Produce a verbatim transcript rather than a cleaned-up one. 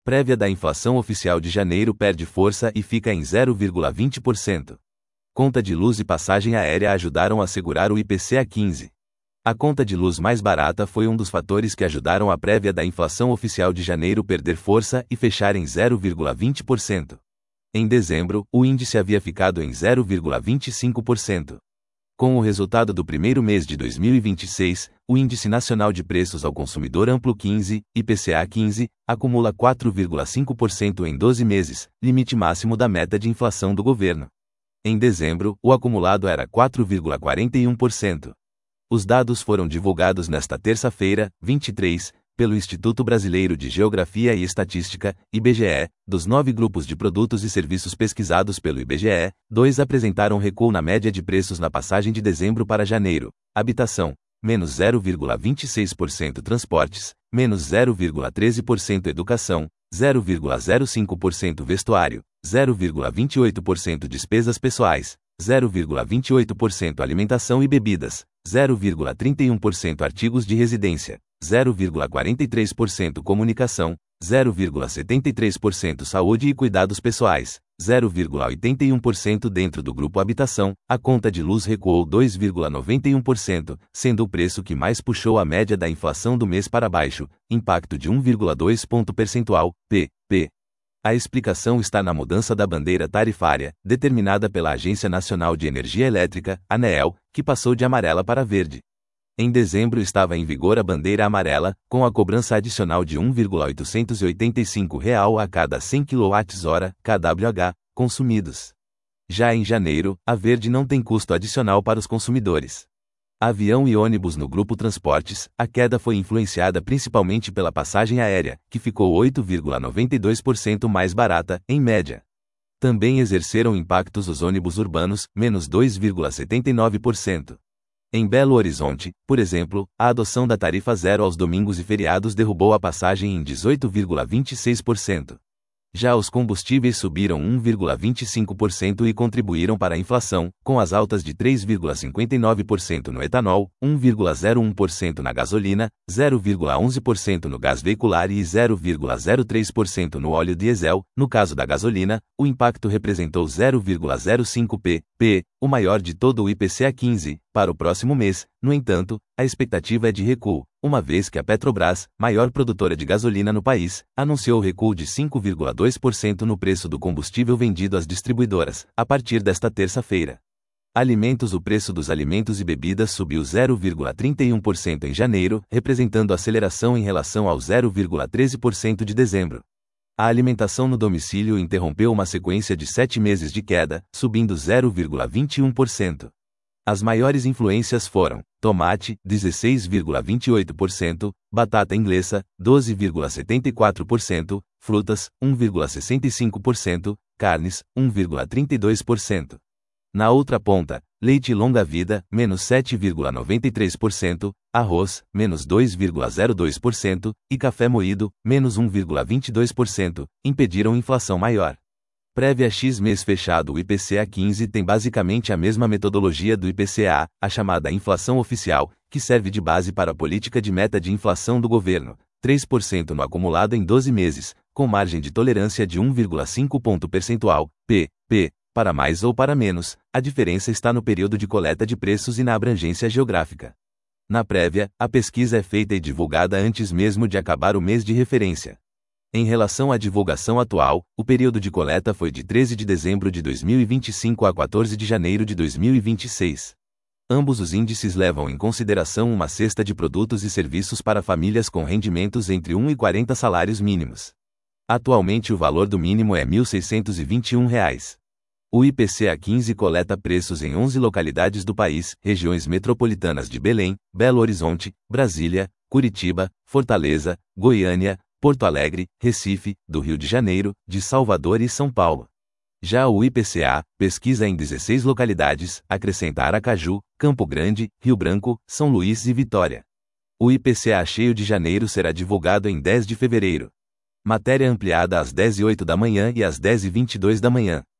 Prévia da inflação oficial de janeiro perde força e fica em zero vírgula vinte por cento. Conta de luz e passagem aérea ajudaram a segurar o I P C A quinze. A conta de luz mais barata foi um dos fatores que ajudaram a prévia da inflação oficial de janeiro perder força e fechar em zero vírgula vinte por cento. Em dezembro, o índice havia ficado em zero vírgula vinte e cinco por cento. Com o resultado do primeiro mês de dois mil e vinte e seis, o Índice Nacional de Preços ao Consumidor Amplo quinze, I P C A quinze, acumula quatro vírgula cinco por cento em doze meses, limite máximo da meta de inflação do governo. Em dezembro, o acumulado era quatro vírgula quarenta e um por cento. Os dados foram divulgados nesta terça-feira, vinte e três, pelo Instituto Brasileiro de Geografia e Estatística, I B G E. Dos nove grupos de produtos e serviços pesquisados pelo I B G E, dois apresentaram recuo na média de preços na passagem de dezembro para janeiro: habitação, menos zero vírgula vinte e seis por cento, transportes, menos zero vírgula treze por cento, educação, zero vírgula zero cinco por cento, vestuário, zero vírgula vinte e oito por cento, despesas pessoais, zero vírgula vinte e oito por cento, alimentação e bebidas, zero vírgula trinta e um por cento, artigos de residência, zero vírgula quarenta e três por cento, comunicação, zero vírgula setenta e três por cento, saúde e cuidados pessoais, zero vírgula oitenta e um por cento. Dentro do grupo habitação, a conta de luz recuou dois vírgula noventa e um por cento, sendo o preço que mais puxou a média da inflação do mês para baixo, impacto de um vírgula dois ponto percentual, P P. A explicação está na mudança da bandeira tarifária, determinada pela Agência Nacional de Energia Elétrica, ANEEL, que passou de amarela para verde. Em dezembro estava em vigor a bandeira amarela, com a cobrança adicional de um vírgula oitocentos e oitenta e cinco reais a cada cem quilowatt-hora, K W H, consumidos. Já em janeiro, a verde não tem custo adicional para os consumidores. Avião e ônibus. No grupo transportes, a queda foi influenciada principalmente pela passagem aérea, que ficou oito vírgula noventa e dois por cento mais barata, em média. Também exerceram impactos os ônibus urbanos, menos dois vírgula setenta e nove por cento. Em Belo Horizonte, por exemplo, a adoção da tarifa zero aos domingos e feriados derrubou a passagem em dezoito vírgula vinte e seis por cento. Já os combustíveis subiram um vírgula vinte e cinco por cento e contribuíram para a inflação, com as altas de três vírgula cinquenta e nove por cento no etanol, um vírgula zero um por cento na gasolina, zero vírgula onze por cento no gás veicular e zero vírgula zero três por cento no óleo diesel. No caso da gasolina, o impacto representou zero vírgula zero cinco por cento, o maior de todo o I P C A quinze, para o próximo mês. No entanto, a expectativa é de recuo, uma vez que a Petrobras, maior produtora de gasolina no país, anunciou recuo de cinco vírgula dois por cento no preço do combustível vendido às distribuidoras, a partir desta terça-feira. Alimentos. O preço dos alimentos e bebidas subiu zero vírgula trinta e um por cento em janeiro, representando aceleração em relação ao zero vírgula treze por cento de dezembro. A alimentação no domicílio interrompeu uma sequência de sete meses de queda, subindo zero vírgula vinte e um por cento. As maiores influências foram: tomate, dezesseis vírgula vinte e oito por cento, batata inglesa, doze vírgula setenta e quatro por cento, frutas, um vírgula sessenta e cinco por cento, carnes, um vírgula trinta e dois por cento. Na outra ponta, leite longa-vida, menos sete vírgula noventa e três por cento, arroz, menos dois vírgula zero dois por cento, e café moído, menos um vírgula vinte e dois por cento, impediram inflação maior. Prévia X mês fechado. O I P C A quinze tem basicamente a mesma metodologia do I P C A, a chamada inflação oficial, que serve de base para a política de meta de inflação do governo, três por cento no acumulado em doze meses, com margem de tolerância de um vírgula cinco ponto percentual, P P, para mais ou para menos. A diferença está no período de coleta de preços e na abrangência geográfica. Na prévia, a pesquisa é feita e divulgada antes mesmo de acabar o mês de referência. Em relação à divulgação atual, o período de coleta foi de treze de dezembro de dois mil e vinte e cinco a quatorze de janeiro de dois mil e vinte e seis. Ambos os índices levam em consideração uma cesta de produtos e serviços para famílias com rendimentos entre um e quarenta salários mínimos. Atualmente o valor do mínimo é mil seiscentos e vinte e um reais. O I P C A quinze coleta preços em onze localidades do país, regiões metropolitanas de Belém, Belo Horizonte, Brasília, Curitiba, Fortaleza, Goiânia, Porto Alegre, Recife, do Rio de Janeiro, de Salvador e São Paulo. Já o I P C A pesquisa em dezesseis localidades, acrescenta Aracaju, Campo Grande, Rio Branco, São Luís e Vitória. O I P C A cheio de janeiro será divulgado em dez de fevereiro. Matéria ampliada às dez e oito da manhã e às dez e vinte e dois da manhã.